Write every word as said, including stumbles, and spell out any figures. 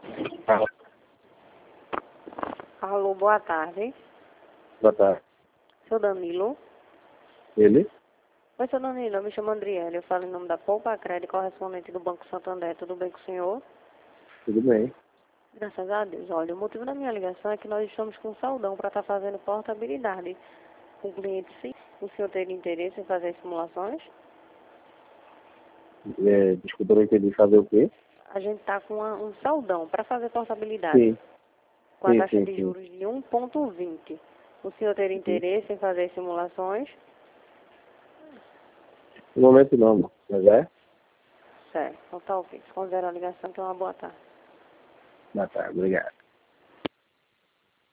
Alô. Alô, boa tarde. Boa tarde. Seu Danilo? Ele? Oi, seu Danilo, eu me chamo Andriele, eu falo em nome da Poupa Crédito, correspondente do Banco Santander. Tudo bem com o senhor? Tudo bem. Graças a Deus. Olha, o motivo da minha ligação é que nós estamos com um saldão para estar fazendo portabilidade com o cliente. Sim. O senhor teria interesse em fazer simulações? É, desculpa, eu não entendi. Fazer o quê? A gente está com uma- um saldão para fazer portabilidade Sim. com a Sim, taxa sim, de sim. juros de um ponto vinte. O senhor teria Sim. interesse em fazer simulações? No momento não, mas é? Certo. Então tá ok. Considero a ligação, que é uma boa tarde. Boa tarde, obrigado.